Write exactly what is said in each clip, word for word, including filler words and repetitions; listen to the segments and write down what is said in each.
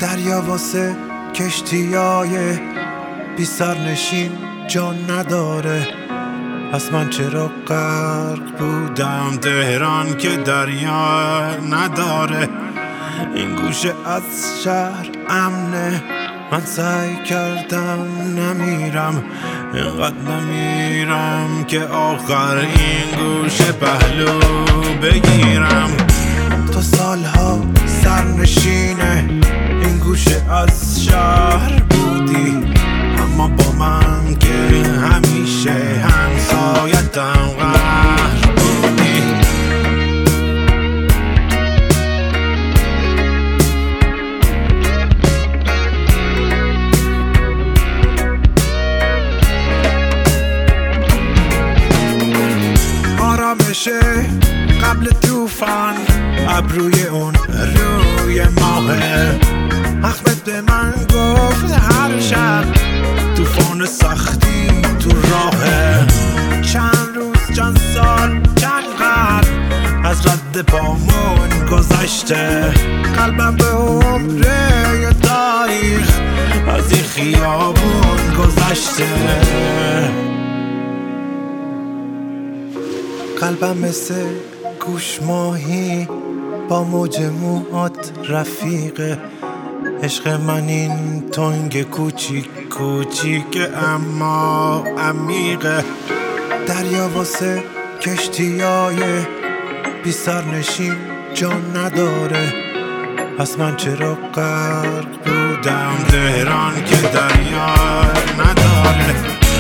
دریا واسه کشتیای بی سرنشین جان نداره. پس من چرا غرق بودم تهران که دریا نداره. این گوشه از شهر امنه، من سعی کردم نمیرم، اینقدر نمیرم که آخر این گوشه پهلو بگیرم. تو سالها سرنشینه این گوشه از شهر بودی، اما با من که همیشه همسایتم قهر بودی. آرامشه قبل طوفان ابروی اون روی ماهه. احمد به من گفت هر شب طوفان سختی تو راهه. چند روز چند سال چند قرن از رد پامون گذشته. قلبم به عمره تاریخ از این خیابون گذشته. قلبم مثل گوش ماهی با موج موهات رفیقه. عشق من این تنگ کوچیک کوچیک اما عمیقه. دریا واسه کشتیای بی سرنشین جان نداره. پس من چرا غرق بودم تهران که دریا نداره.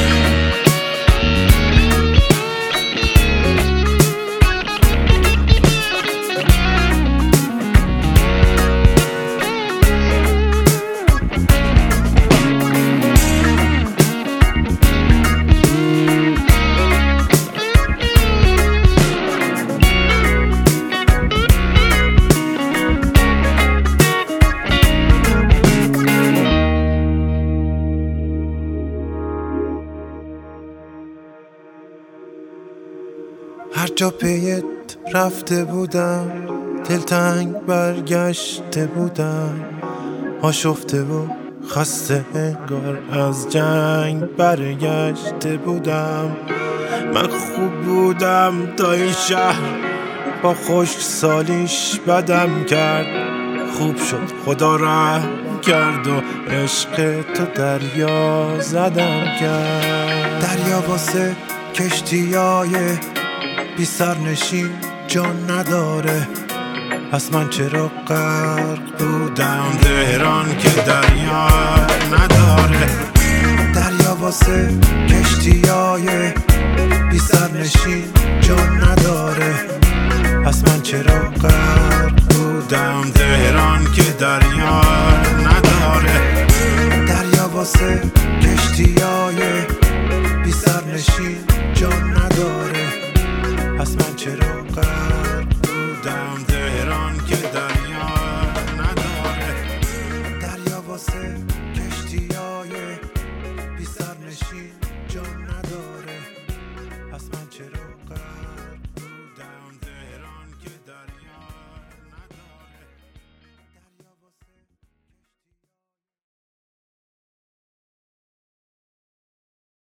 هر جا پیت رفته بودم دلتنگ برگشته بودم. آشفته و خسته انگار از جنگ برگشته بودم. من خوب بودم تا این شهر با خشک سالیش بدم کرد. خوب شد خدا رحم کرد و عشق تو دریا زدم کرد. دریا واسه کشتیای بی سرنشین جان نداره. پس من چرا غرق بودم تهران که دریا نداره. دریا واسه کشتیای بی سرنشین جان نداره. پس من چرا غرق بودم تهران که دریا نداره. دریا واسه